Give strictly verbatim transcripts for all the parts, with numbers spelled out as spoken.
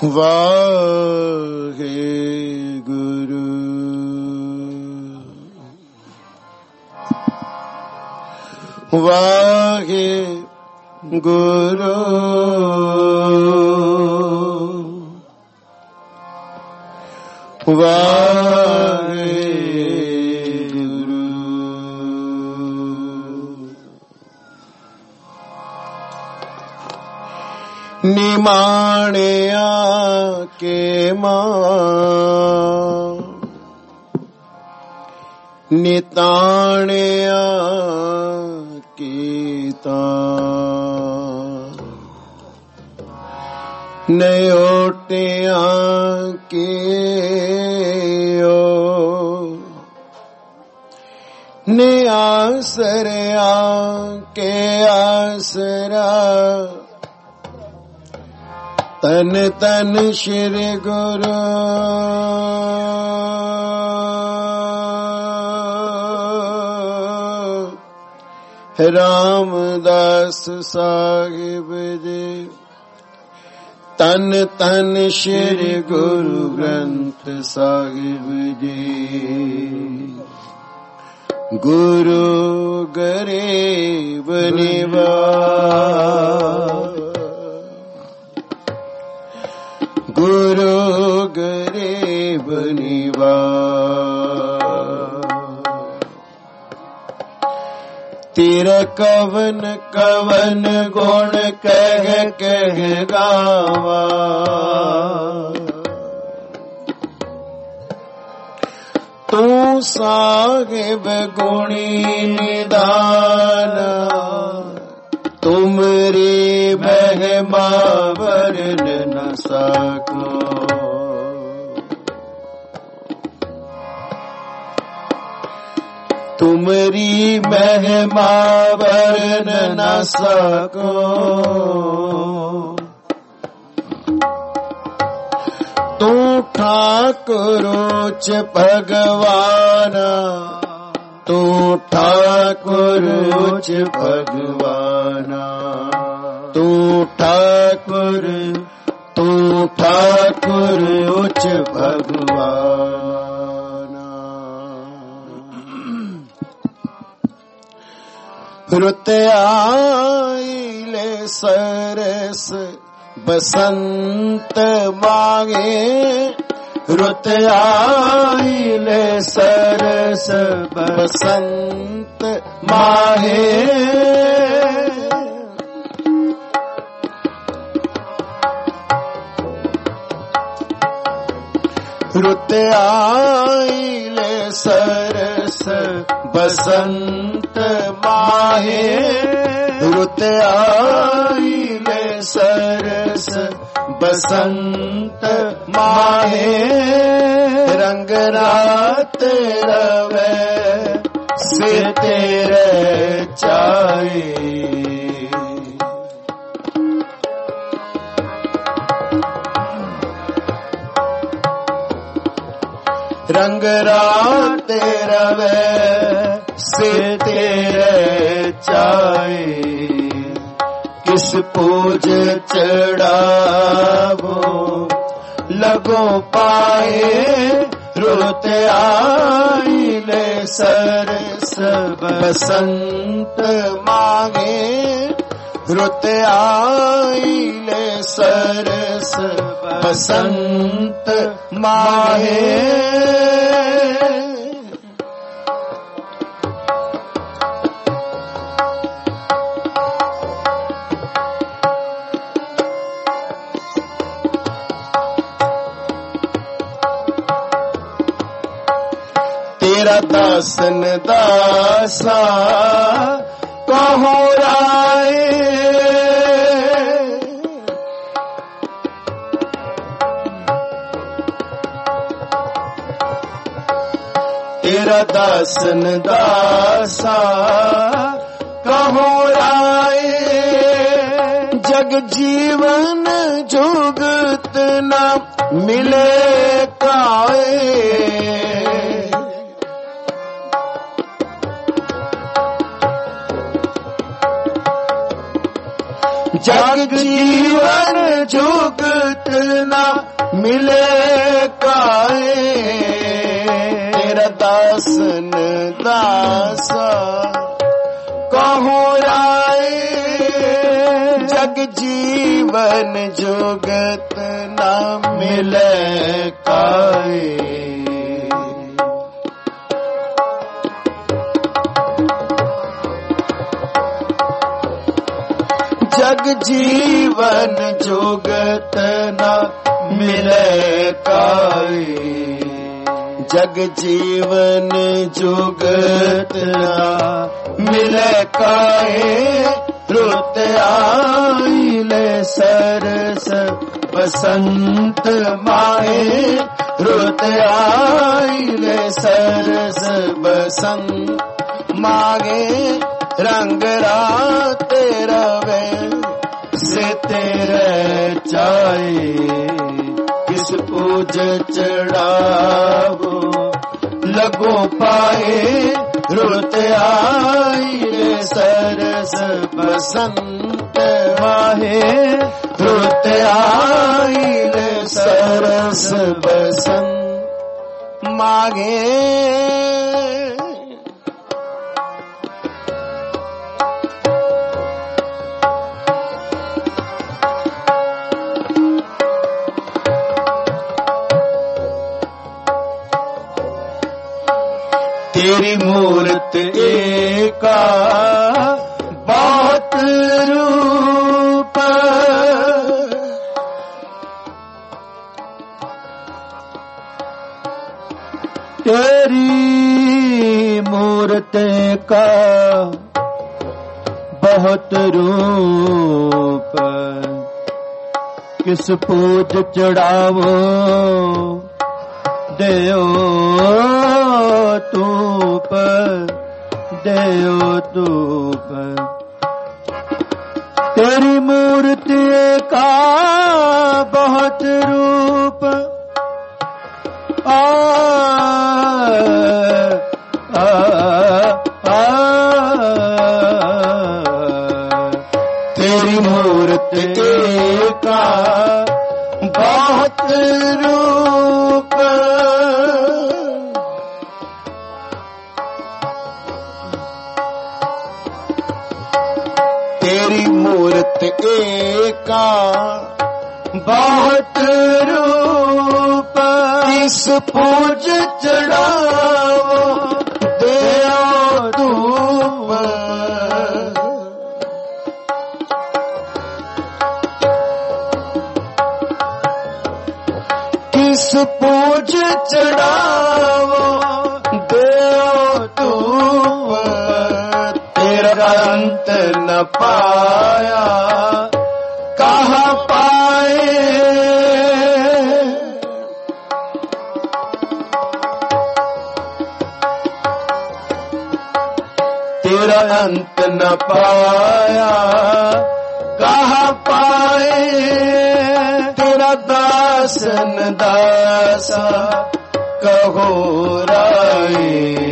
वाहे गुरु वाहे गुरु वाहे गुरु निमाणिया के मां निताणिया कीता नयोटिया के ने आसरिया के आसरा तन तन श्री गुरु रामदास साहिब जी तन तन श्री गुरु ग्रंथ साहिब जी गुरु गरीब निवास गुरु गरीब निवास तेरा कवन कवन गुण कह कह गावा तू साहिब गुणी निदान तुमरी महिमा वर्णन न सको तुमरी महिमा वर्णन न सको तू ठाकुरोच भगवान तू ठाकुरोच भगवान तू ठाकुर तू ठाकुरोच भगवान रुत आइले सरस बसंत मांगे रुत आइले सरस बसंत माहे रुत आइले सरस बसंत माहे रुत आइले सरस बसंत माहे रंग रात रवे से तेरे चाहे रंग रात रवे से तेरे चाहे किस पूज चढ़ावो लगो पाए रुत आइले सरस बसंत मांगे रुत आइले सरस बसंत माहे तेरा दासन दासा कहो राए तेरा दासन दासा कहो राए जग जीवन जुगत न मिले काए जग जीवन जुगत ना मिले काए, तेरा दासन दासा कहूँ राय, जग जीवन जुगत ना मिले काए। जग जीवन जुगत ना मिले काए, जग जीवन जुगत ना मिले काए, रुत आइले सरस बसंत माहे, रुत आइले सरस बसंत मागे, रंग राते रवे से तेरे चाहे, किस पूज चढ़ावो लगो पाए, रुत आइले सरस बसंत माहे, रुत आइले सरस बसंत मागे। तेरी मूरत एका बहुत रूप, तेरी मूरत का बहुत रूप, किस पूज चढ़ावो देओ तूप, देओ तूप। तेरी मूर्ति का बहुत रूप, आ, आ, आ, तेरी मूर्ति का बहुत रूप, तेरी मूर्त एका बहुत रूप, इस पूज चढ़ाओ देओ धूप। किस पूज चढ़ाओ देओ धूप, तेरा अंत न पाया कहाँ पाए, तेरा अंत न पाया कहाँ पाए, तेरा दासन दासा कहो राय।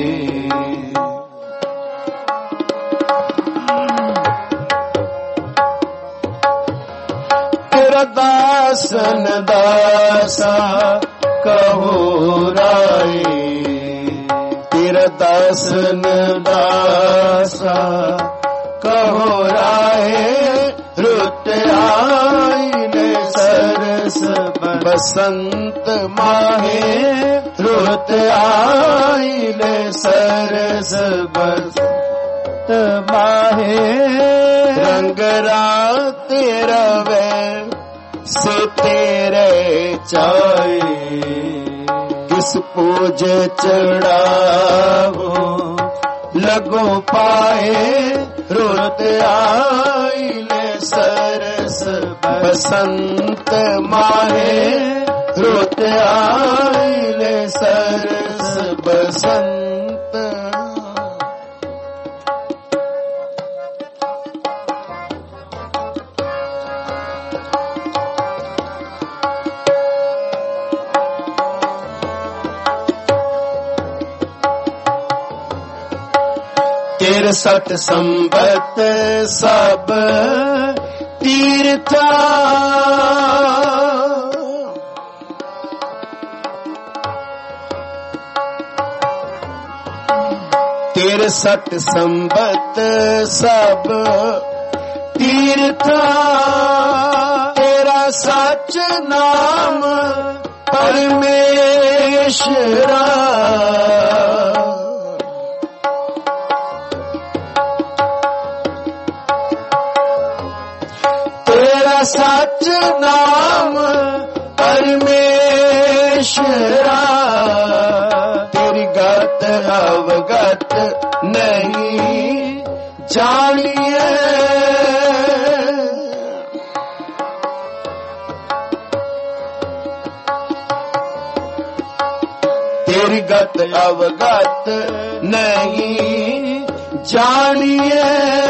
तेरा दासन दासा कहो राय, तेरा दासन दासा कहो राय, रुत आइले सरस बसंत माहे, रुत आइले सरस बसंत माहे, रंग राते रवे से तेरे चाहे, किस पूज चढ़ावो लगो पाए, रुत आइले सरस बसंत माहे, रुत आइले सरस बसंत। तेरे सत संबत सब तीर्था, ਤੇਰੇ ਸਤ ਸੰਬਤ ਸਭ ਤੀਰਥਾ ਤੇਰਾ ਸੱਚ ਨਾਮ ਪਰਮੇਸ਼ਰਾ ਤੇਰਾ ਸੱਚ ਨਾਮ ਪਰਮੇਸ਼ਰਾ ਤੇਰੀ ਗਤ ਅਵਗਤ ਨਹੀਂ ਜਾਣੀਏ ਤੇਰੀ ਗਤ ਅਵਗਤ ਨਹੀਂ ਜਾਣੀਏ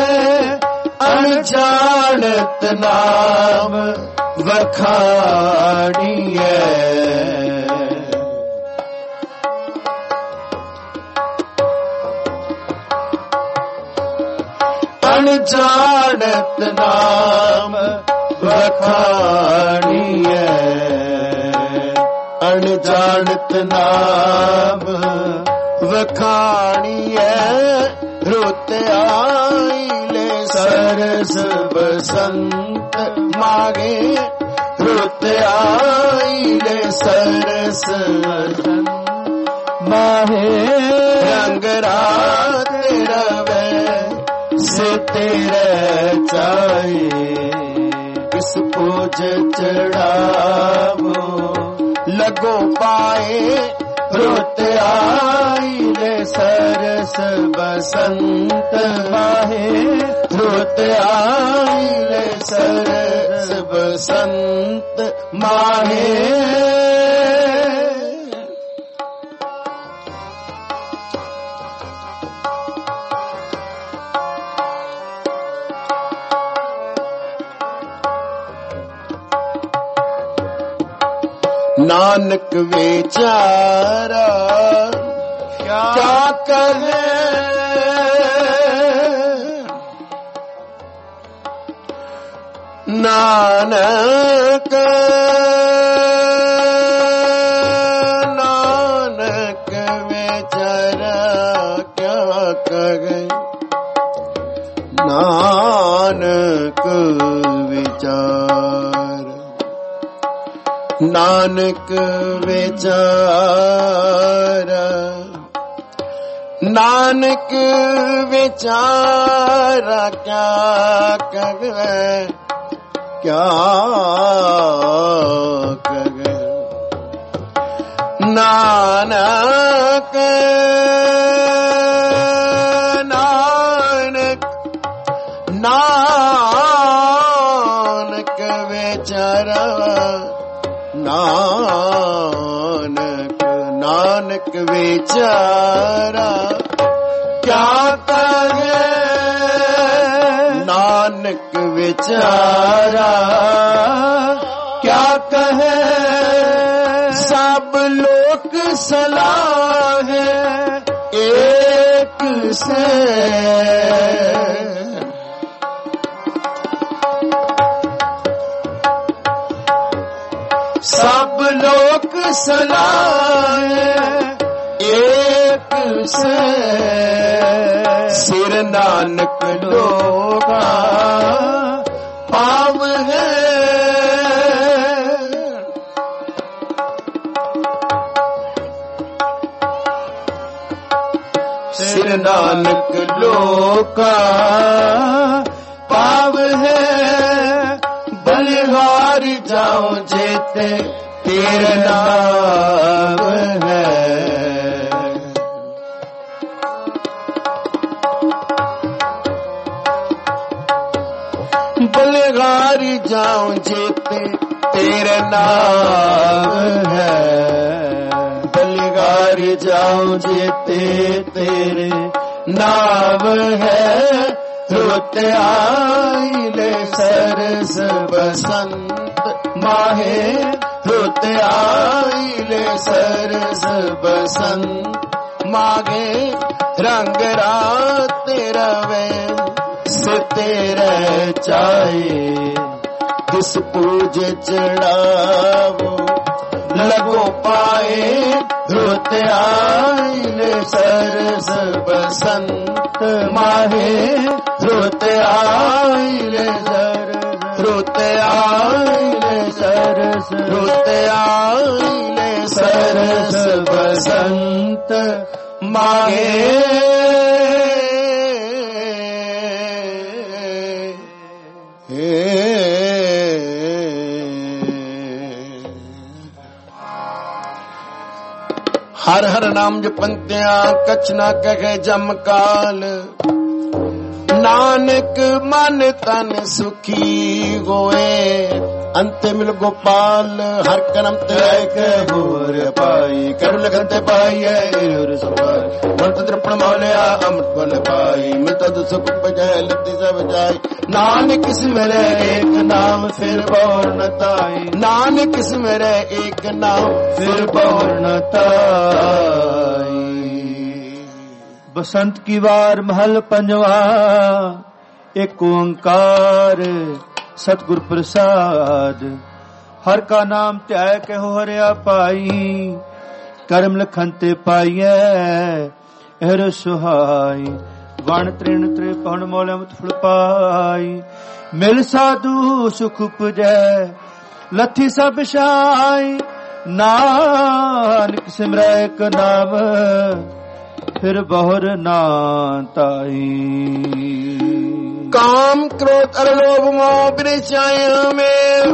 ਅਣਜਾਣਤ ਨਾਮ ਵਖਾਣੀਏ ਅਣਜਾਣਤ ਨਾਮ ਵਖਾਣੀਏ ਅਣਜਾਣਤ ਨਾਮ ਵਖਾਣੀਏ ਰੁੱਤ ਆਈ ਲੈ ਸਰਸ ਬਸੰਤ ਮਾਗੇ ਰੁੱਤ ਆਈ ਲੈ ਸਰਸ ਬਸੰਤ ਮਾਹੇ ਰੰਗ ਰਾਤ ਰਵੇ ਸੇ ਤੇਰੇ ਚਾਏ ਕਿਸ ਪੂਜ ਚੜਾਵੋ लगो पाए रुत आई ले सरस बसंत माहे रुत आई ले सरस बसंत माहे नानक विचारा क्या कहे नानक नानक विचारा क्या कहे नानक विचार नानक विचारा नानक विचारा क्या कहे क्या कहे नानक नानक नानक विचारा नानक नानक विचारा क्या कहे नानक विचारा क्या कहे सब लोक सलाह एक से सब लोक सलाह एक से सिर नानक लोगा पाव है सिर नानक लोका पाव है बलिहार जाओ जेते तेरा नाम है बलिहार जाओ जेते तेरा नाम है बलिहार जाओ जेते तेरे नाम है रुत आई ले सरस बसंत माहे रुत आई ले सरस बसंत मागे रंग रात रवे से तेरे चाहे किस पूज चढ़ावो लगो पाए रुत आइले सरस बसंत माहे रुत आइले सरस रुत आइले सरस रुत आइले सरस बसंत माहे। हर हर नाम जपंत्या कछ ना कहे जम काल, नानक मन तन सुखी होए अंत मिल गोपाल। हर करम ते होर पाई कर लगन ते पाई है मंत्र तृपण मौलिया अमृत बन पाई। मित सुख बजाय लती सब जाय, नानक सिमरे एक नाम फिर बौर न ताई। नानक सिमरे एक नाम फिर बौर न ताई। बसंत की वार महल पंजवा, एक ओंकार सतगुर प्रसाद। हर का नाम त्याय के हो हरिया पाई, कर्म लखन ते पाइयै हर सुहाई। वण तृण त्रिपण मोल अमृत फल पाई, मिल साधु सुख उपजै लथी सब छाई। नानक सिमरै एक नाम फिर बहुर ना ताई। काम क्रोध अर लोभ मोह बिरचाया में,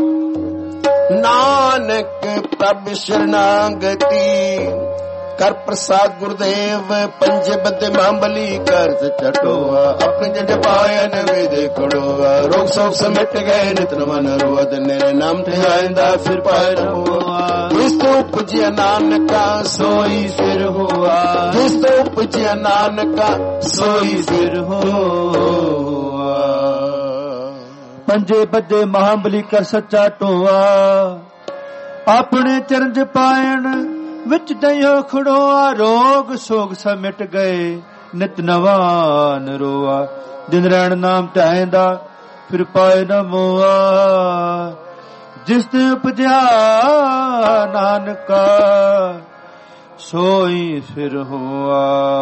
नानक प्रभ शरणागति। कर प्रसाद गुरुदेव पंज बद मांबली कर चटोआ। अपने जज पायन वेद खड़ोआ, रोग शोक समेट गए नित मन रोद। मेरे नाम थे आइंदा फिर पाए न हुआ, जिस तो उपजिया नानका सोई फिर हुआ। जिस तो उपजिया नानका सोई फिर हुआ। पंजे बदे महाबली कर सच्चा टोआ, अपने चरण पायन विच दयो खड़ोआ। रोग सोग समिट गए नित नवान रोआ, दिन रैन नाम टहंदा फिर पाए न मोआ। जिस ते उपजा नानका सोई फिर हुआ।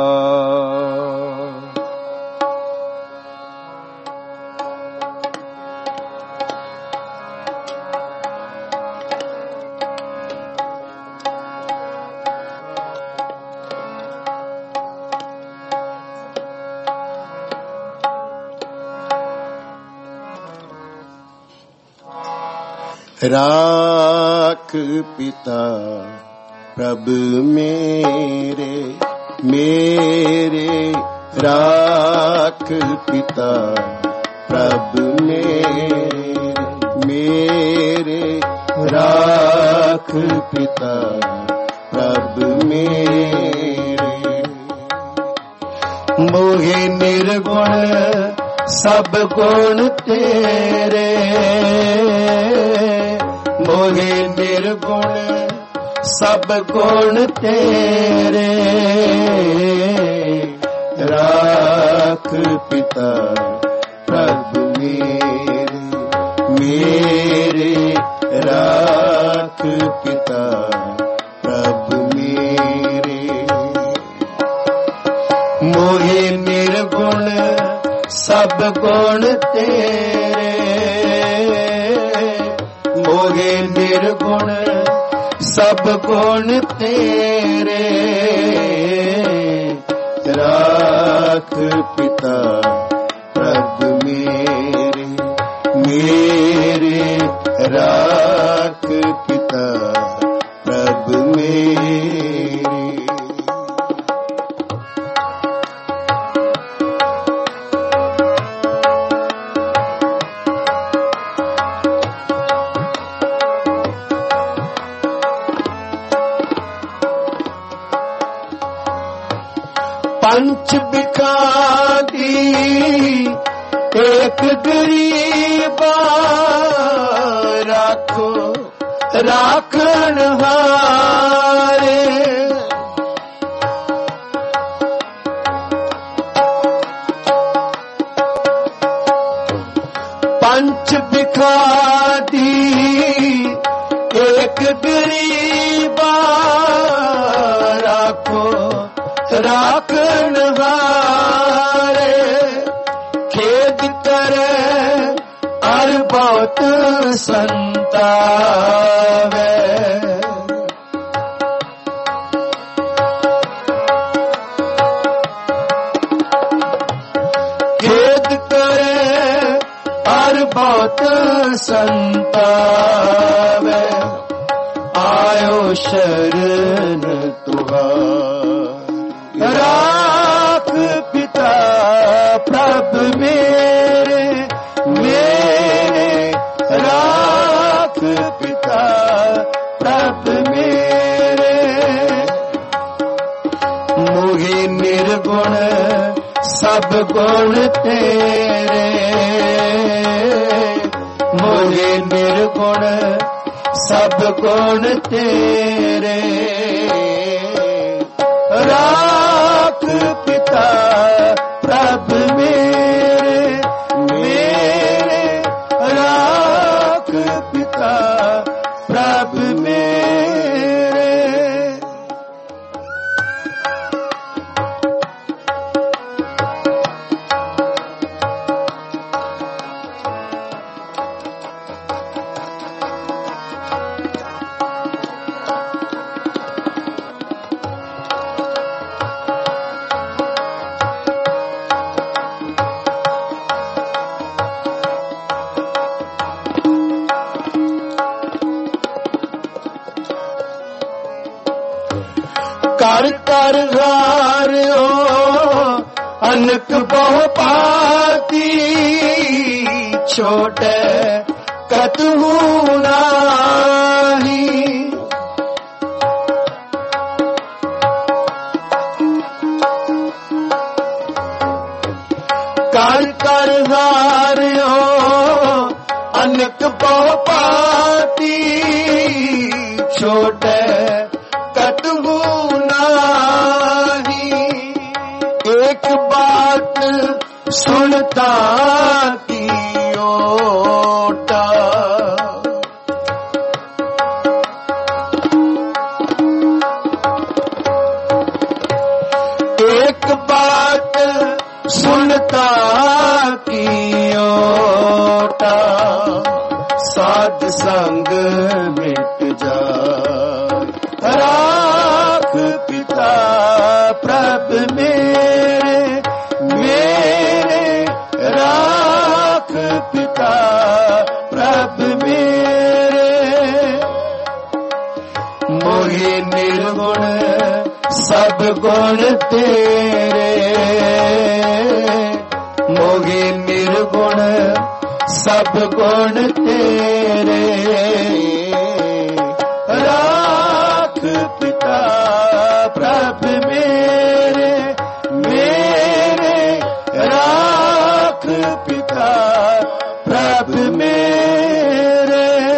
राख पिता प्रभ मेरे मेरे, राख पिता प्रभ मेरे मेरे, राख पिता प्रभ मेरे। मोहे निर्गुण सब गुण तेरे, मोहे निर्गुण सब गुण तेरे। राख पिता प्रभु मेरे मेरे, राख पिता प्रभु मेरे। मोहे निर्गुण सब गुण तेरे, मोहे निर्गुण सब गुण तेरे। राख पिता प्रभु मेरे मेरे, राख पिता प्रभु मेरे। पंच बिखादी एक गरीबा, राखो राखण हारे। पंच बिखादी एक एक गरीबा राखो राखन हारे, खेद करे और बहुत संतावे। खेद करे और बहुत संतावे, आयो शरण तुहार। राख पिता प्रभु मेरे मेरे, राख पिता प्रभु मेरे। मोहि निर्गुण सब गुण तेरे, मोहि निर्गुण सब गुण तेरे। राख पिता प्रभु मेरे मेरे, राख पिता प्रभु मेरे। कर कर हारियो अनक बहु पाती, छोटे कतहु नाही। कर कर हारियो अनक बहु पाती, छोटे कतहु नाही। एक बात सुनता की ओटा, एक बात सुनता की ओटा, साध संग मिट जाए। राख पिता प्रभु मेरे मेरे, राख पिता प्रभु मेरे। मोहि निर्गुण सब गुण तेरे, मोहि निर्गुण सब गुण तेरे। राख पिता प्रभु मेरे मेरे, राख पिता प्रभु मेरे।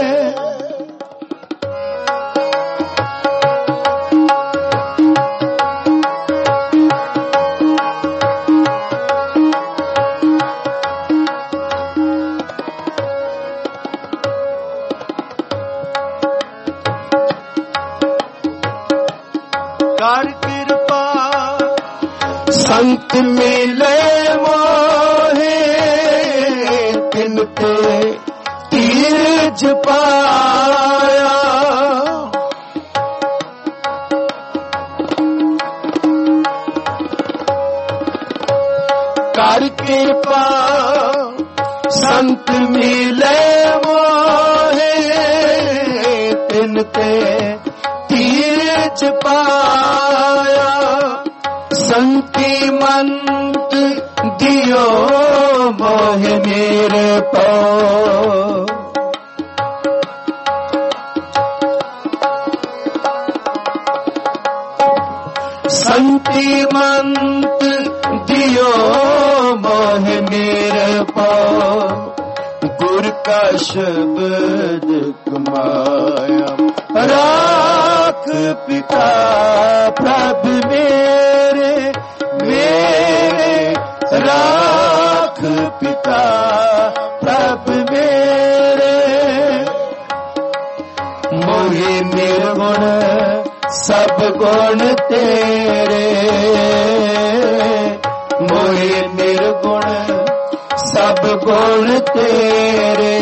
कर कृपा संत मिले मोहे, तिनते तीरज पाया। कर कृपा संत मिले मोहे, तिनते तीरज पाया। संति मंत दियो मोह मेरे पो, संति मंत दियो मोह मेरे पो। गुर का शब्द कमाया, राख पिता प्रभु मेरे मेरे, राख पिता प्रभु मेरे। मोहि निर्गुण सब गुण तेरे, मोहि निर्गुण सब गुण तेरे,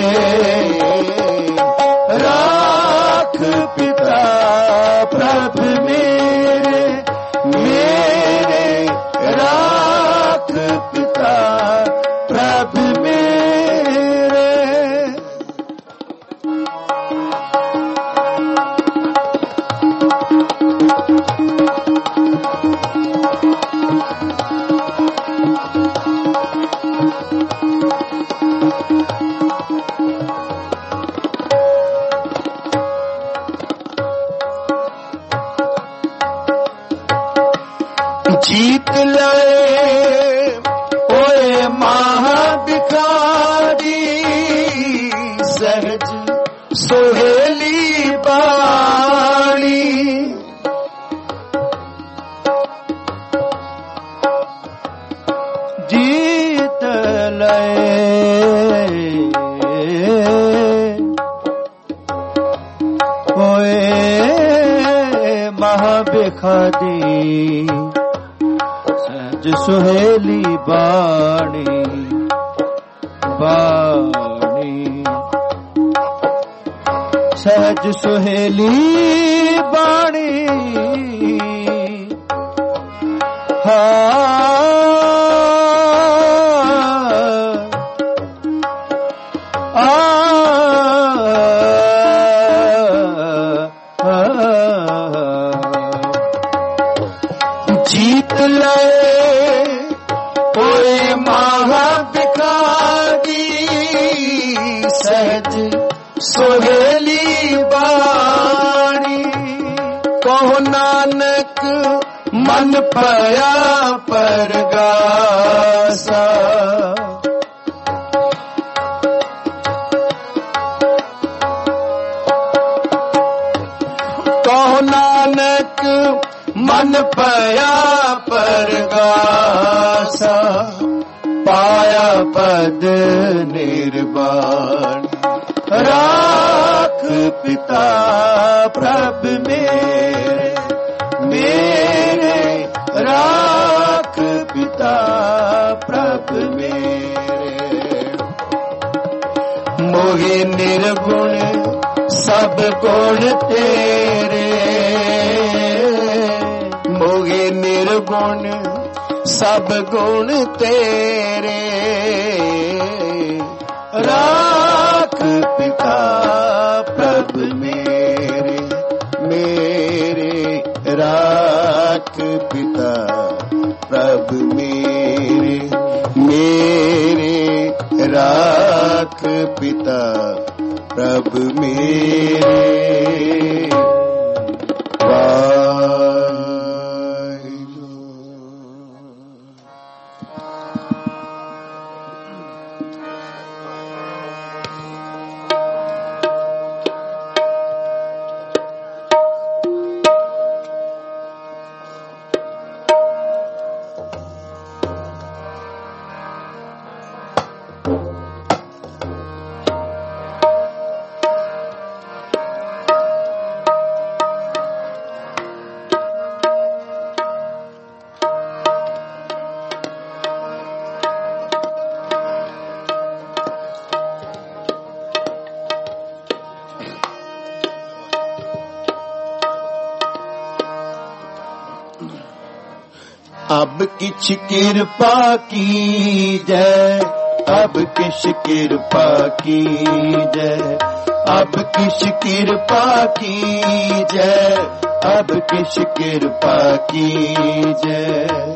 राख पिता प्रभु मेरे, मेरे राख पिता प्रभु मेरे। जीत लाए ओए महाभिखारी, सहज सोहेली बाणी, जीत लाए ओए महाभिखारी, सुहेली बाणी, बाणी सहज सुहेली बाणी, हाँ आ, आ, जीत लाए महाभिखारी, सहज सोहेली बाणी, कहो नानक मन पया परगासा, कहो नानक मन पया परगासा, पाया पद निर्वाण, राख पिता प्रभु मेरे, मेरे राख पिता प्रभु मेरे। मोहि निर्गुण सब गुण तेरे, मोहि निर्गुण सब गुण तेरे, राख पिता प्रभु मेरे, मेरे राख पिता प्रभु मेरे, मेरे राख पिता प्रभु मेरे। अब किछ कृपा की जय, अब किछ कृपा की जय, अब किछ कृपा की जय, अब किछ कृपा की जय।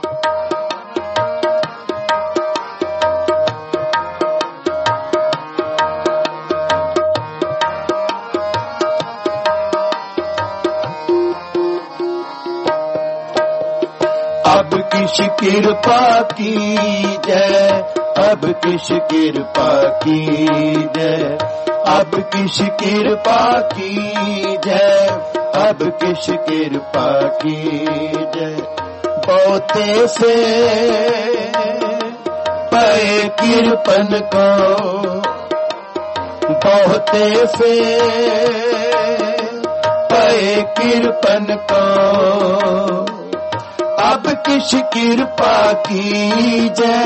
अब किछ कृपा की जय, अब किछ कृपा की जय, अब किछ कृपा की जय, अब किछ कृपा की जय। बहुते से पए कृपन को, बहुते से कृपन को अब किस कृपा कीजै,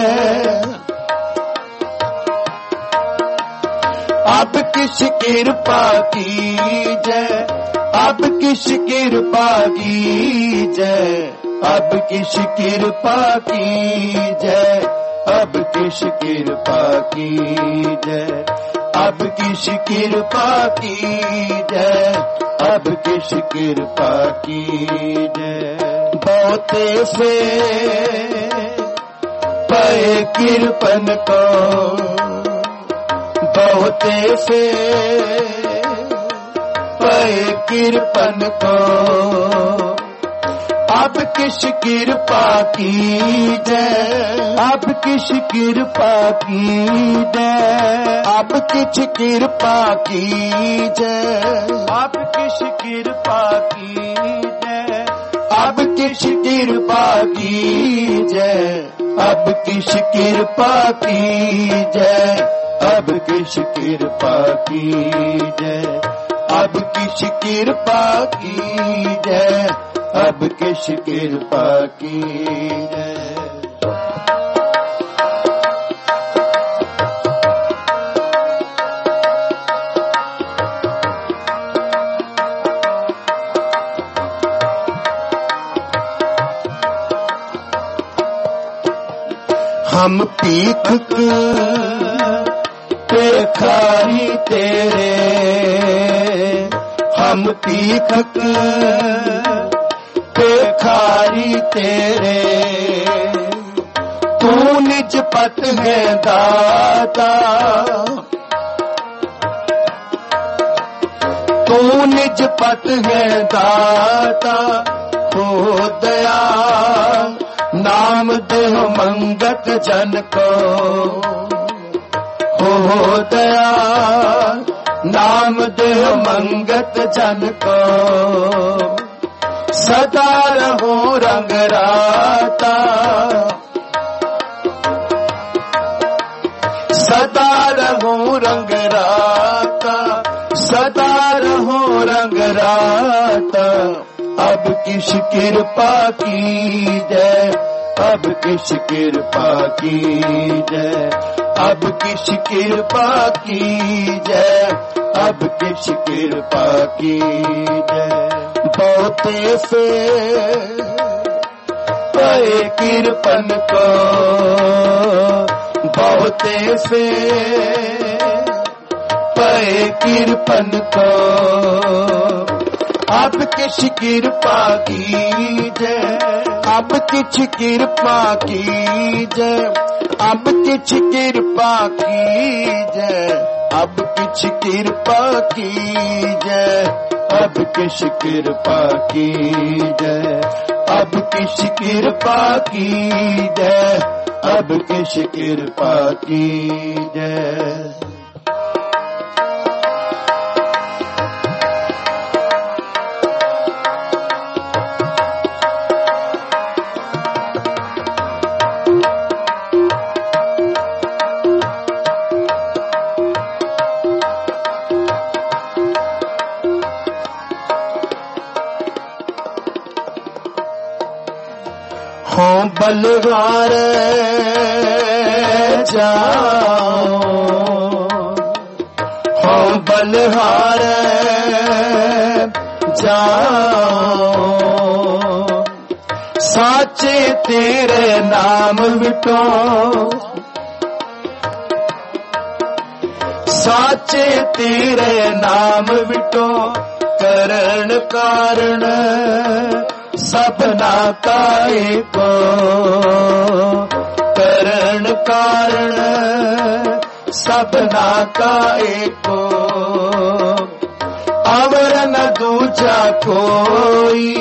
अब किस कृपा कीजै, अब किस कृपा कीजै, अब किस कृपा कीजै, अब किस कृपा कीजै, अब किस कृपा कीजै, अब किस कृपा कीजै। बहुते से पए कृपन को, बहुते से पए कृपन को अब किस कृपा कीजै, अब किस कृपा कीजै, अब किस कृपा कीजै, अब किस कृपा कीजै, अब किस कृपा कीजै, अब किस कृपा कीजै, अब किस कृपा कीजै, अब किस कृपा कीजै, अब किस कृपा कीजै। हम पीख पेखारी तेरे, हम पीख पेखारी तेरे, तू निज पत है दाता, तू निज पत है दाता, हो दया नाम देह मंगत जन को, हो दया नाम देह मंगत जन को, सदा रहो रंग राता, सदा रहो रंग राता, सदा रहो रंग राता। अब किस कृपा कीजै, अब किस कृपा कीजै, अब किस कृपा कीजै, अब किस कृपा कीजै। बहुते से पए कृपन को, बहुते से पए कृपन को अब किस कृपा कीजै, अब किस कृपा कीजै, अब किस कृपा कीजै, अब किस कृपा कीजै, अब किस कृपा कीजै, अब किस कृपा कीजै, अब किस कृपा कीजै। हों बलवार जाओ, हों बलहार जाओ, साचे तेरे नाम विटो, साचे तेरे नाम विटो, करण कारण सबना का एको, करण कारण सबना का एको, अवर न दूजा कोई,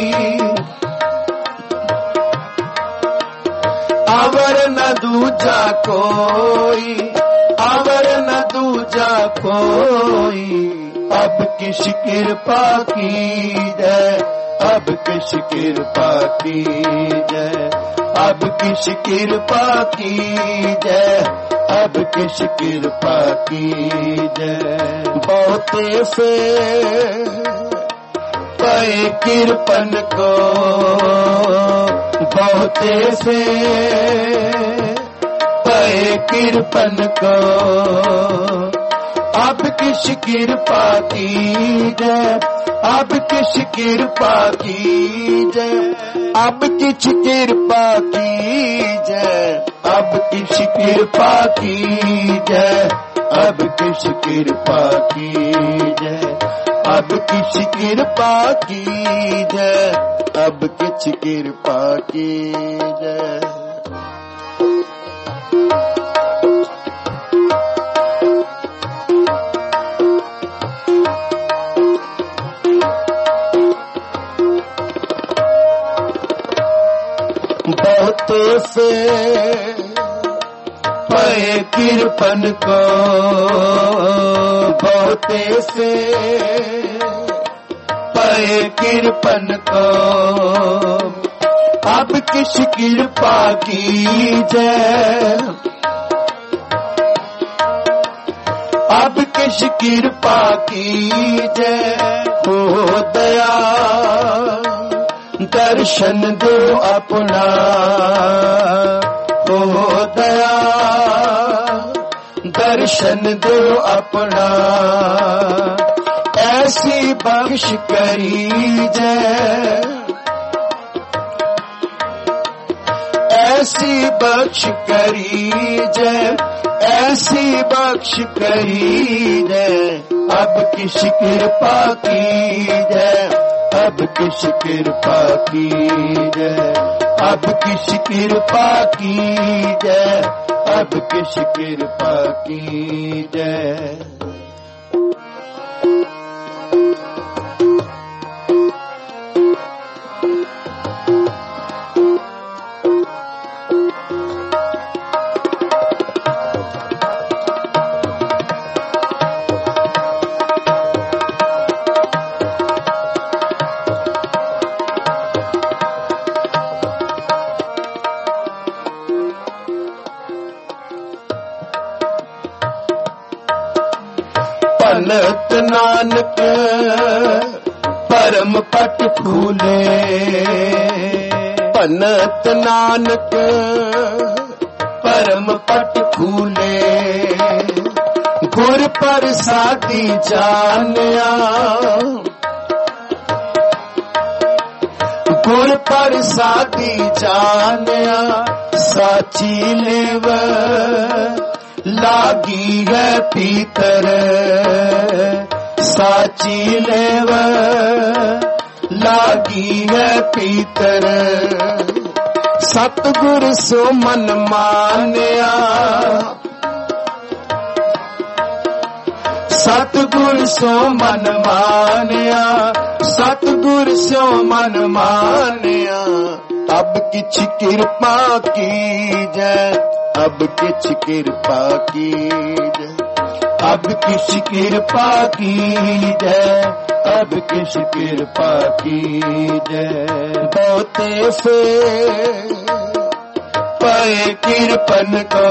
अवर न दूजा कोई, अवर न दूजा कोई। अब किस कृपा कीजै, अब किस कृपा कीजै, अब किस कृपा कीजै, अब किस कृपा कीजै। बहुते से पए पाए कृपन को बहुते से, पाए कृपन को अब किस कृपा की जय, अब किस कृपा की जय, अब किस कृपा की जय, अब किस कृपा की जय, अब किस कृपा की जय, अब किस कृपा की जय, अब किस कृपा की जय। बहुते से पाए कृपन को बहुते से, पाए कृपन को अब किस कृपा की जय, अब किस कृपा की जय। हो दया दर्शन दो अपना, हो दया दर्शन दो अपना, ऐसी बख्श करी जय, ऐसी बख्श करी जय, ऐसी बख्श करी जय, अब किस कृपा की जय, अब किस कृपा की जय, अब किस कृपा की जय, अब किस कृपा की जय। पनत नानक परम पट फूले, पनत नानक परम पट फूले, गुर प्रसादी जानिया, गुर प्रसादी जानिया, साची लेव लागी है पीतर, साची लेव लागी है पीतर, सतगुर सो मन मानिया, सतगुर सो मन मानिया, सतगुर सो मन मानिया, अब किछ कृपा की जय, अब किछ कृपा की जय, अब किछ कृपा की जय, अब किछ कृपा की जय। बहुते से पाए कृपन को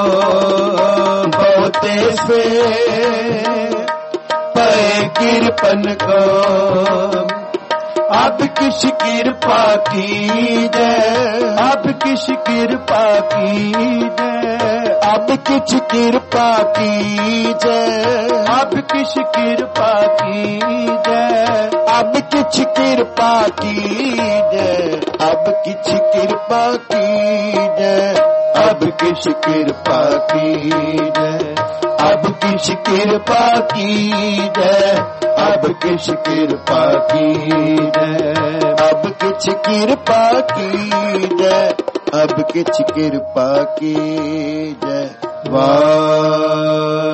बहुते से पाए कृपन को, अब किस कृपा की जय, अब किस कृपा की जय, अब किछ कृपा की जय, अब किछ कृपा की जय, अब किछ कृपा की जय, अब किछ कृपा की जय, अब किछ कृपा की जय, अब किछ कृपा की जय, अब किछ कृपा की जय, अब किछ कृपा की जय, अब किछ कृपा की जय। वाहिगुरु।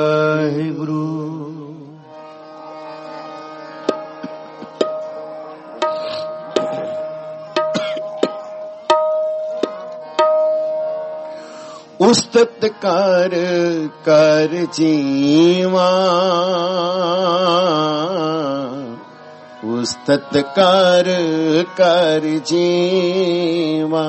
उस्तत कर कर जीवा, उस्तत कर कर जीवा,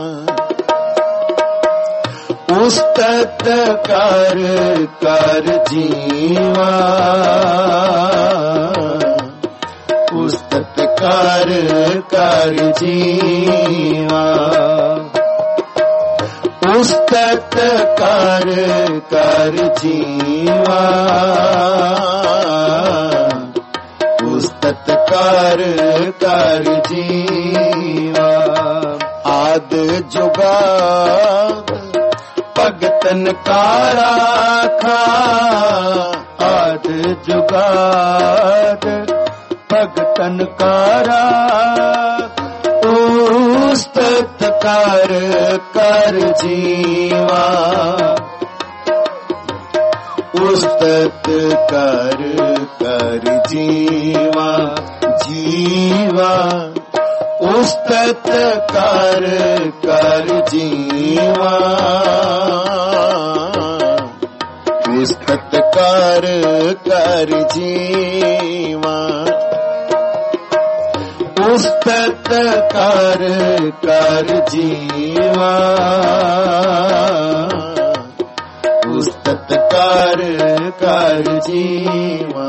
उस्तत कर कर जीवा, उस्तत कार कर जीवा, उस्तत कार कर जीवा, उस्तत कार कर जीवा। आद जुगाद भगतन का राखा, आद जुगाद भगतन का राखा, उस्तत कार कर जीवा, उस्तत कर कर जीवा, जीवा उस्तत कर कर जीवा, उस्तत कर कर जीवा, उस्तत कर कर जीवा, उस्तत कर कर जीवा।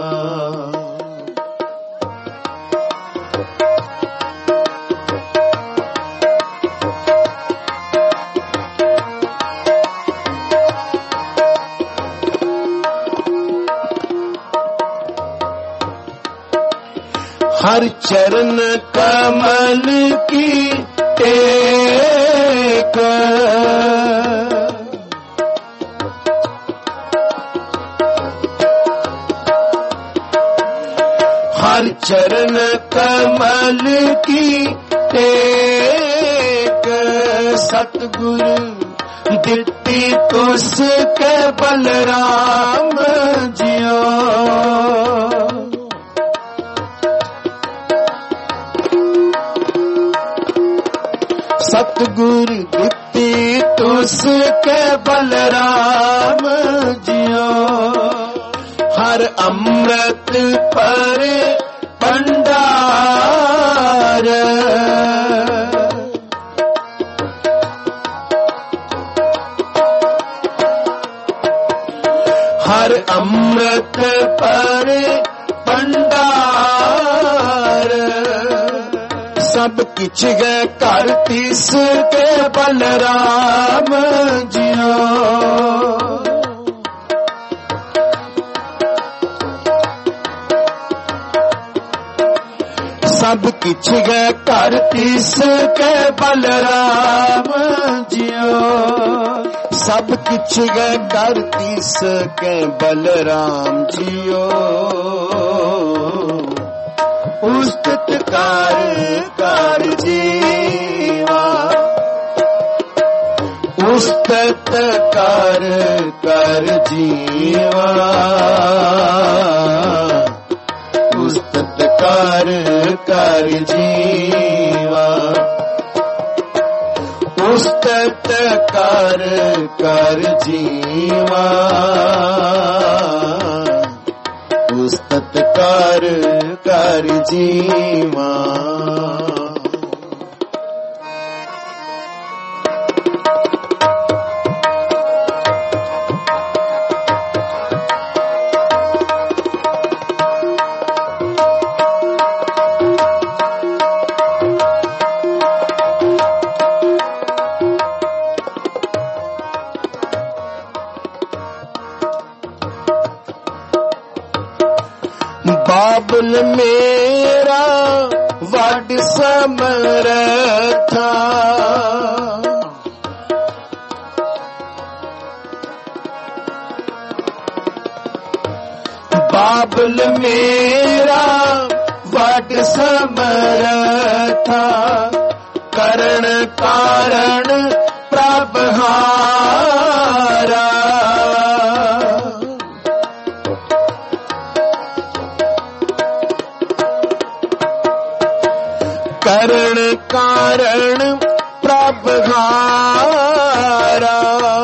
हर चरण कमल की टेक, हर चरण कमल की टेक, सतगुरु दित्ती तुसके बलराम जियो, सतगुरु दित्ती तुसके बलराम जियो, हर अमृत पर भंडार, हर अमृत पर भंडार, सब किछ गए कर तीस के बलराम जियो, सब किछ गए कर तीस के बलराम जियो, सब किछ गए कर तीस के बलराम जियो, उस्तत कार कर जीवा, उस्तत कार कर जीवा, उस्तत कार कर जीवा, उस्तत कार कर जीवा, उस्तत कार कर जीवा। बाबुल मेरा वड समरथा, बाबुल मेरा वड समरथा, करण कारण प्रभहारा, करण कारण प्रभहारा,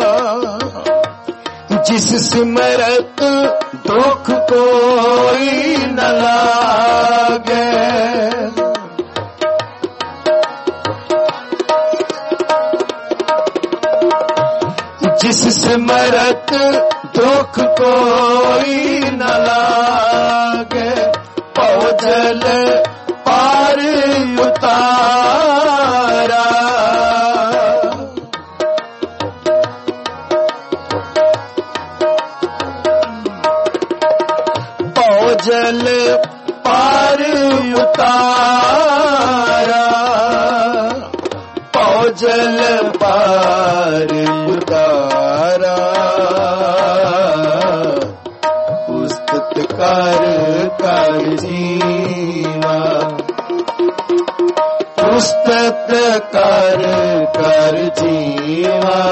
जिस सिमरत दुख कोई न लागे, जिस सिमरत दुख कोई न लागे, पौजल पा ਉਤਾਰਾ। ਭੌਜਲ ਪਾਰ ਉਤਾਰਾ, ਭੌਜਲ ਪਾਰ ਉਤਾਰਾ। ਉਸਤਤ ਕਰ ਕਰ ਜੀਵਾ, ਉਸਤਤ ਕਰ ਕਰ ਜੀਵਾ।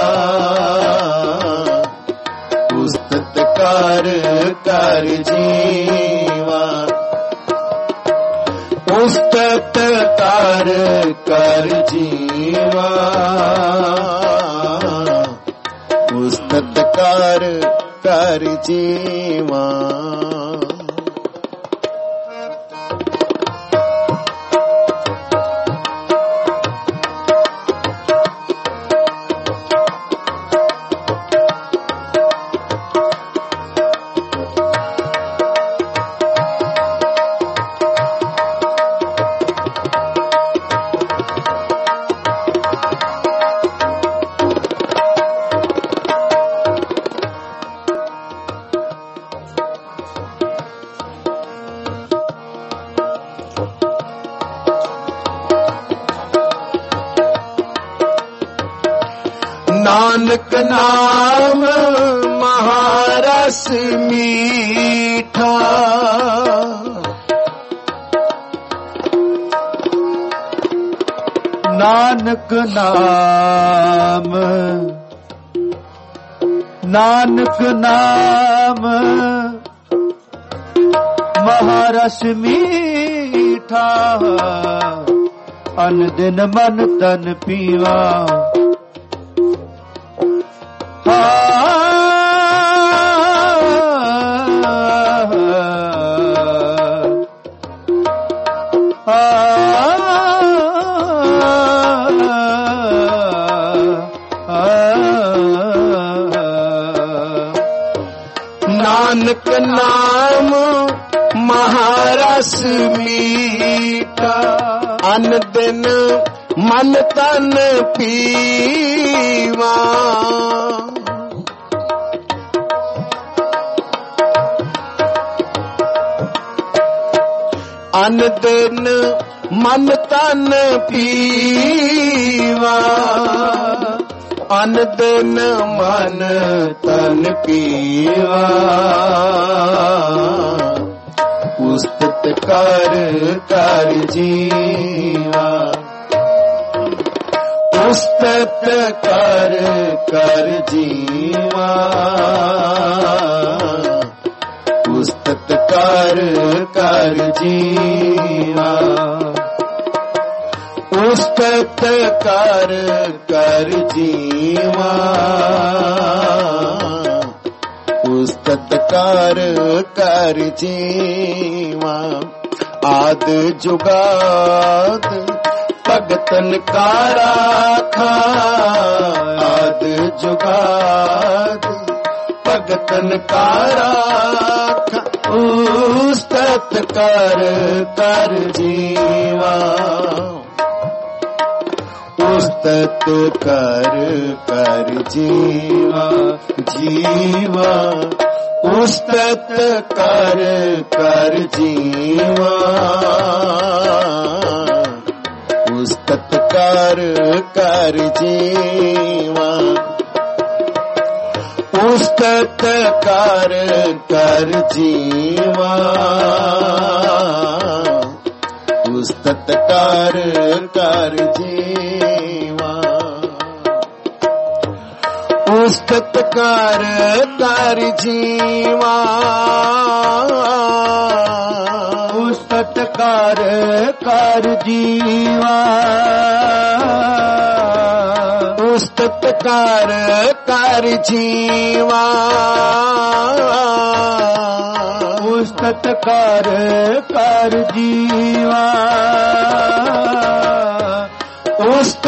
ਉਸਤਤ ਕਰ ਕਰ ਜੀਵਾ, ਉਸਤਤ ਕਰ ਕਰ ਜੀਵਾ। ਉਸਤਤ ਕਰ ਕਰ ਜੀਵਾ। ਨਾਨਕ ਨਾਮ ਮਹਾਰਸ ਮੀਠਾ, ਨਾਨਕ ਨਾਮ, ਨਾਨਕ ਨਾਮ ਮਹਾਰਸ ਮੀਠਾ। ਅਨ ਦਿਨ ਮਨ ਤਨ ਪੀਵਾ, ਨਾਨਕ ਨਾਮ ਮਹਾਰਸ ਮੀਠਾ। ਅਨ ਦਿਨ ਮਨ ਤਨ ਪੀਵਾ, ਅਨ ਦਿਨ ਮਨ ਤਨ ਪੀਵਾ। ਅਨ ਦਿਨ ਮਨ ਤਨ ਪੀਵਾ। ਉਸਤਤ ਕਰ ਕਰ ਜੀਵਾ, ਉਸਤਤ ਕਰ ਕਰ ਜੀਵਾ। ਉਸਤਤ ਕਰ ਕਰ ਜੀਵਾ। ਉਸਤਤ ਕਰ ਕਰ ਜੀਵਾ। ਉਸਤਤ ਕਰ ਕਰ ਜੀਵਾ। ਆਦ ਜੁਗਾਦ ਭਗਤਨ ਕਾ ਰਾਖਾ, ਆਦ ਜੁਗਾਦ ਭਗਤਨ ਕਾ ਰਾਖਾ। ਉਸਤਤ ਕਰ ਕਰ ਜੀਵਾ। ਉਸਤਤ ਕਰ ਕਰ ਜੀਵਾ ਜੀਵਾ। ਉਸਤਤ ਕਰ ਕਰ ਜੀਵਾ। ਉਸਤਤ ਕਰ ਕਰ ਜੀਵਾ। ਉਸਤਤ ਕਰ ਕਰ ਜੀਵਾ। ਉਸਤਤ ਕਰ ਕਰ ਜੀਵਾ। ਉਸਤਤ ਕਰ ਕਰ ਜੀਵਾ। ਉਸਤਤ ਕਰ ਕਰ ਜੀਵਾ। ਉਸਤਤ ਕਰ ਕਰ ਜੀਵਾ। ਉਸਤਤ ਕਰ ਕਰ ਜੀਵਾ। ਉਸਤਤ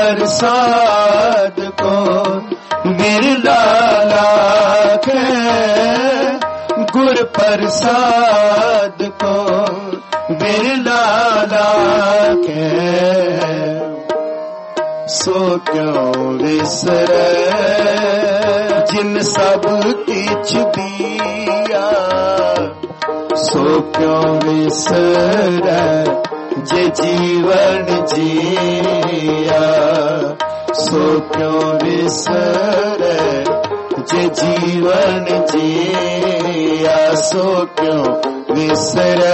प्रसाद को बिरला लाखे, गुर प्रसाद को बिरला लाखे। सो क्यों विसरे जिन सब किछ दिया, सो क्यों विसरे जे जीवन जिया, सो क्यों विसरे जे जीवन जिया, सो क्यों विसरे।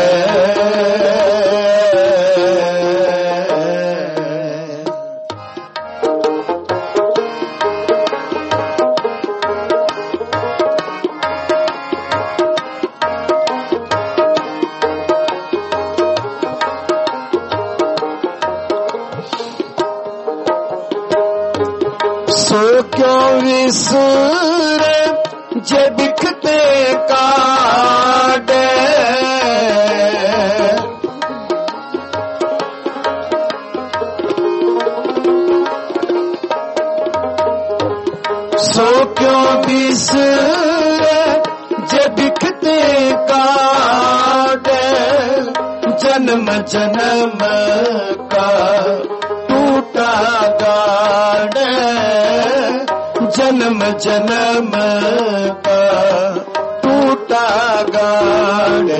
सो क्यों विसरे जे बिखते काटे, सो क्यों विसरे जे बिखते काटे। जन्म जन्म का टूटा गाड़, जन्म जन्म का टूटा गाड़।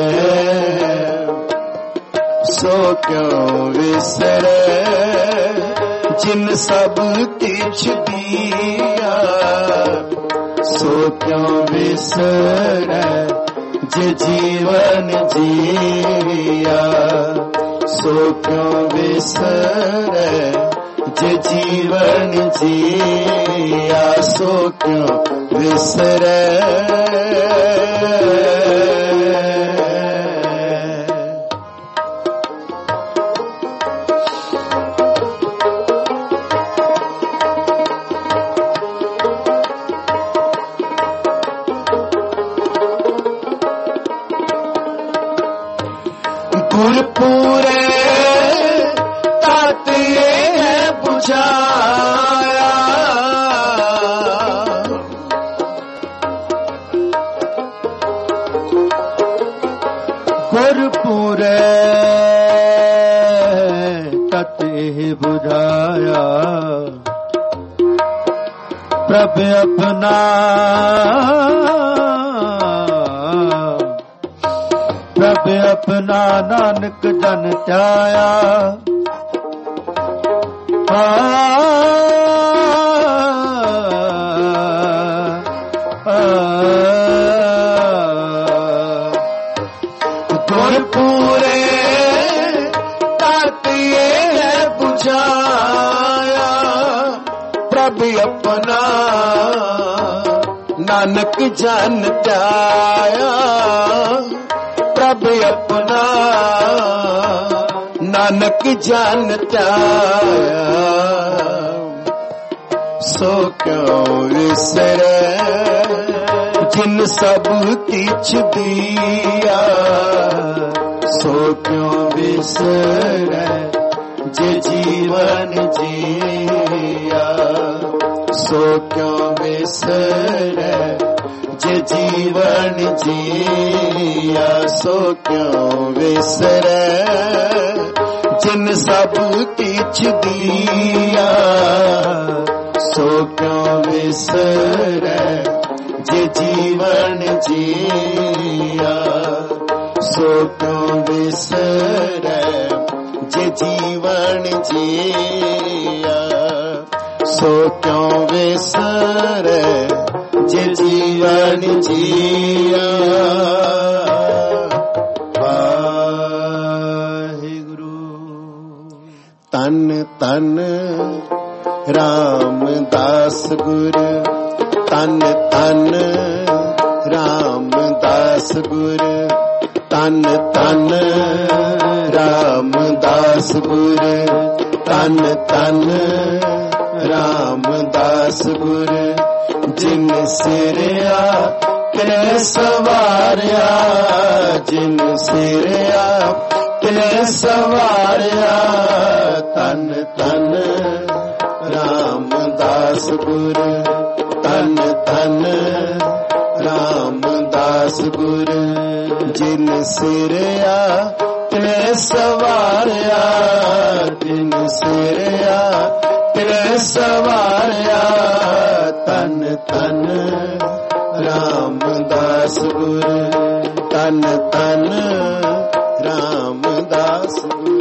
सो क्यों विसरे जिन सब किछ दिया, सो क्यों विसरे जे जीवन जिया, सो क्यों विसरे जे जीवन जिया, सो क्यों विसरे। गुरपुरे तात ये है बुझाया, गुरपुरे तात ये बुझाया। प्रभ अपना प्रभ अपना नानक जन त्याया। गुरपुरे तात ये है बुझाया। प्रभ अपना नानक जन त्याया। प्रभ अपना नानक जन त्याया। सो क्यों विसरे जिन सब किछ दिया, सो क्यों विसरे जे जीवन जिया, सो क्यों विसरे जे जीवन जिया, सो क्यों विसरे जिन सब किछ दिया, सो क्यों विसरे जे जीवन जिया, सो क्यों विसरे जे जीवन जिया, सो क्यों विसरे जे जीवन जिया। वाहिगुरु। तन तन रामदास गुर, तन तन रामदास गुर, तन तन रामदास गुर, तन तन रामदास गुर। जिन सिरया के सवारिया, जिन सिरया के सवारिया, तन तन ਗੁਰ ਧਨ ਧਨ ਰਾਮਦਾਸ ਗੁਰ ਜਿਨ ਸਿਰਿਆ ਤਿਨੇ ਸਵਾਰਿਆ ਜਿਨ ਸਿਰਿਆ ਤਿਨੇ ਸਵਾਰਿਆ ਧਨ ਧਨ ਰਾਮਦਾਸ ਗੁਰ ਧਨ ਧਨ ਰਾਮਦਾਸ ਗੁਰ।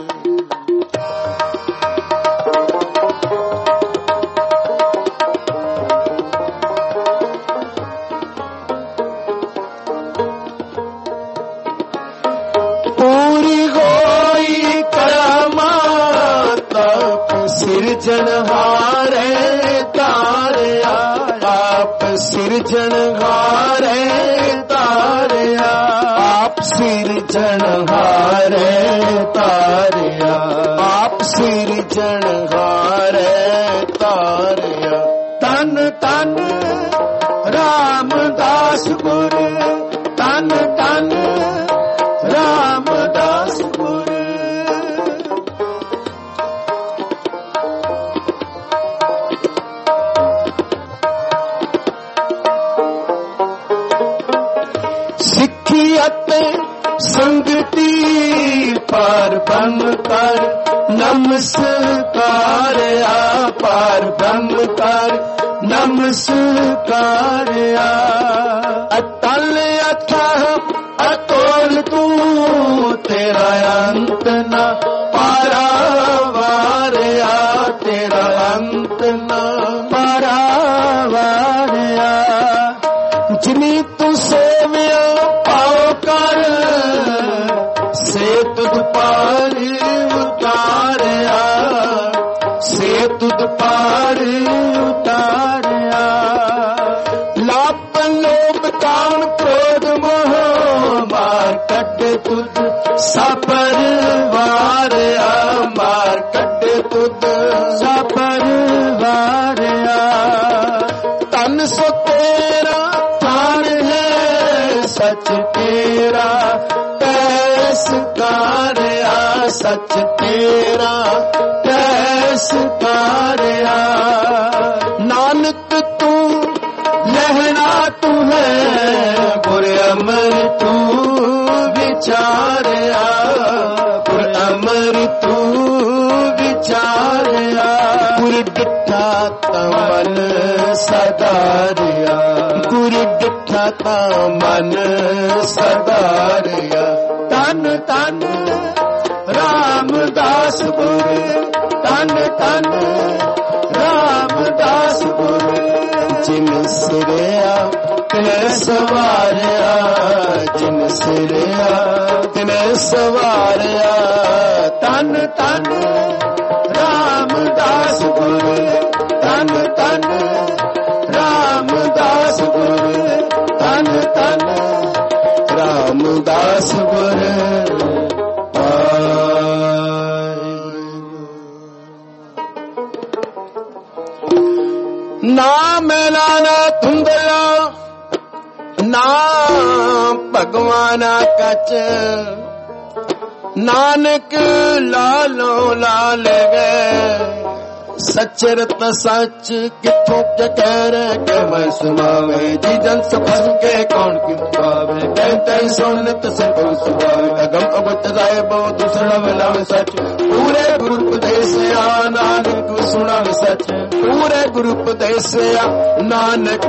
ਪੂਰੀ ਹੋਈ ਕਰਾਮਾਤ ਸਿਰਜਣਹਾਰੇ ਤਾਰਿਆ ਆਪ ਸਿਰਜਣਹਾਰੇ ਤਾਰਿਆ ਆਪ ਸਿਰਜਣਹਾਰੇ ਤਾਰਿਆ ਆਪ ਸਿਰਜਣਹਾਰੇ ਤਾਰਿਆ ਤਨ ਤਨ ਰਾਮਦਾਸ ਗੁਰ ਤਨ ਤਨ ਰਾਮਦਾਸ ਗੁਰ। ਸਿੱਖੀ ਅਤੇ ਸੰਗਤੀ ਪਾਰ ਬ੍ਰਹਮ ਕਰ ਨਮਸਕਾਰਿਆ ਪਾਰ ਬ੍ਰਹਮ ਕਰ ਨਮਸਕਾਰਿਆ ਅਤਲ ਅਥਾਹ ਅਤੋਲ ਤੂੰ ਤੇਰਾ ਅੰਤ ਨਾ ਪਾਰਾਵਾਰਿਆ ਤੇਰਾ ਅੰਤ ਨਾ ਪਾਰਾਵਾਰਿਆ ਜਿਨੀ ਤੂੰ ਸੇਵਿਆ ਪਾਉ ਕਰ ਸੇ ਤੁਧ ਪਾਰੀ ਉਤਾਰਿਆ ਸੇ ਤੁਧ ਪਾਰੀ ਉਤਾਰਿਆ ਲਾਪ ਲੋਭ ਕਾਮ ਕ੍ਰੋਧ ਮੋਹ ਮਾਰ ਕੱਢੇ ਤੁਧ ਸਪਰ ਵਾਰਿਆ ਮਾਰ ਕੱਢੇ ਤੁਧ ਸਪਰ ਵਾਰਿਆ ਤਨ ਸੋ ਤੇਰਾ ਥਾਨ ਹੈ ਸਚ ਤੇਰਾ ਤੈਸ ਕਾਰਿਆ ਸਚ ਤੇਰਾ ਤੈਸ ਕਾਰਿਆ ਨਾਨਕ ਤੂੰ ਲਹਿਣਾ ਤੂੰ ਹੈ ਗੁਰ ਅਮਰ ਤੂੰ ਵਿਚਾਰਿਆ ਗੁਰ ਅਮਰ ਤੂੰ ਵਿਚਾਰਿਆ ਗੁਰ ਡਿਠਾ ਤਾ ਮਨ ਸਦਾਰਿਆ ਗੁਰ ਡਿਠਾ ਤਾ ਮਨ ਸਦਾਰਿਆ ਤਨ ਤਨ ਰਾਮਦਾਸ ਗੁਰ ਤਨ ਤਨ ਰਾਮਦਾਸ ਗੁਰ ਜਿਨ ਸਿਰਿਆ ਤਿਨੇ ਸਵਾਰਿਆ ਜਿਨ ਸਿਰਿਆ ਤਿਨੇ ਸਵਾਰਿਆ ਤਨ ਤਨ ਰਾਮਦਾਸ ਗੁਰ ਤਨ ਤਨ ਰਾਮਦਾਸ ਗੁਰ ਤਨ ਤਨ ਰਾਮਦਾਸ ਗੁਰ। ਨਾ ਮੈਲਾ ਨਾ ਧੁੰਦਲਾ ਨਾ ਭਗਵਾਨਾ ਕਚ ਨਾਨਕ ਲਾਲੋ ਲਾਲ ਗਏ ਸਚਰਤ ਸੱਚ ਕਿੱਥੋਂ ਕੇ ਕਹਿ ਰਹਿ ਕੇ ਮੈਂ ਸੁਣਾਵੇ ਜੀ ਜਨ ਸਭਸ ਕੇ ਕੌਣ ਕਿਤ ਪਾਵੇ ਕਹਿੰਤੇ ਸੁਣਤ ਸਭੋ ਸੁਭਾਵੇ ਅਗਮ ਅਗਤ ਜਾਏ ਬਹੁ ਦੂਸਰਾ ਮਿਲਾਵੇ ਸੱਚ ਪੂਰੇ ਗੁਰੂ ਉਪਦੇਸਿਆ ਨਾਨਕ ਸੁਣਾਵੇ ਸੱਚ ਪੂਰੇ ਗੁਰੂ ਉਪਦੇਸਿਆ ਨਾਨਕ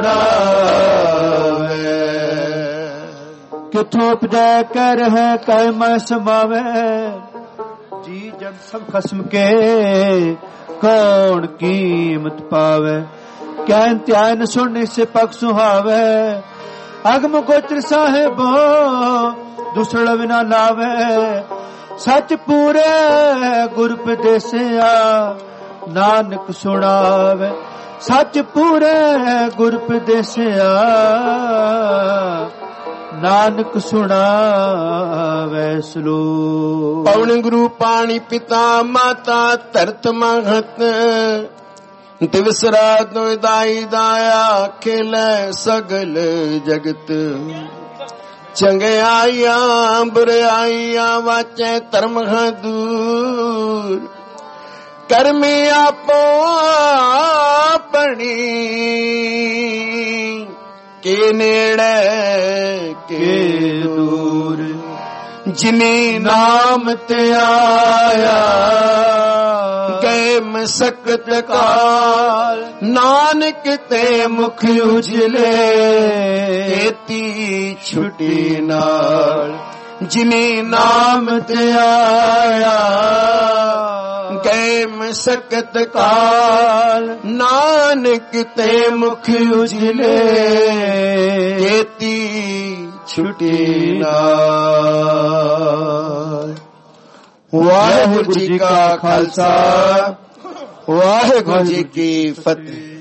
ਸੁਣਾਵੇ ਕਿਥੋਂ ਉਪਜੈ ਕਰ ਹੈ ਕਹਿ ਮੈਂ ਸਮਾਵੇ ਜੀ ਜਨ ਸਭ ਖਸਮ ਕੇ ਕੌਣ ਕੀਮਤ ਪਾਵੇ ਕਹਿਨ ਧਿਆਨ ਸੁਣਨੇ ਸੇ ਪਗ ਸੁਹਾਵੇ ਅਗਮ ਗੋਚਰ ਸਾਹਿਬੋ ਦੂਸਰਾ ਬਿਨਾ ਲਾਵੇ ਸੱਚ ਪੂਰੇ ਗੁਰ ਉਪਦੇਸਿਆ ਨਾਨਕ ਸੁਣਾਵੇ ਸੱਚ ਪੂਰੇ ਗੁਰ ਉਪਦੇਸਿਆ ਨਾਨਕ ਸੁਣਾਵੇ ਸਲੋਕ। ਪਵਨ ਗੁਰੂ ਪਾਣੀ ਪਿਤਾ ਮਾਤਾ ਧਰਤ ਮਹਤ ਦਿਵਸ ਰਾਤ ਵਿਦਾਈ ਦਾਇਆ ਖੇਲੇ ਸਗਲ ਜਗਤ ਚੰਗਿਆਈਆਂ ਬੁਰਾਈਆਂ ਵਾਚੇ ਧਰਮ ਦੂਰ ਕਰਮੀ ਆਪੋ ਆਪਣੀ ਕੇ ਨੇੜੇ ਕੇ ਦੂਰ ਜਿਨੇ ਨਾਮ ਤੇ ਆਇਆ ਗਏ ਮਸਕਤ ਕਾਲ ਨਾਨਕ ਤੇ ਮੁਖ ਉਜਲੇ ਕੀਤੀ ਛੁਟੀ ਨਾਲ ਜਿਨੇ ਨਾਮ ਤੇ ਆਇਆ ਗਏ ਮਸਕਤ ਕਾਲ ਨਾਨਕ ਤੇ ਮੁਖ ਉਜਲੇ ਕੀਤੀ ਛੁਟੀ ਨਾਲ। ਵਾਹਿਗੁਰੂ ਜੀ ਕਾ ਖਾਲਸਾ ਵਾਹਿਗੁਰੂ ਜੀ ਕੀ ਫਤਿਹ।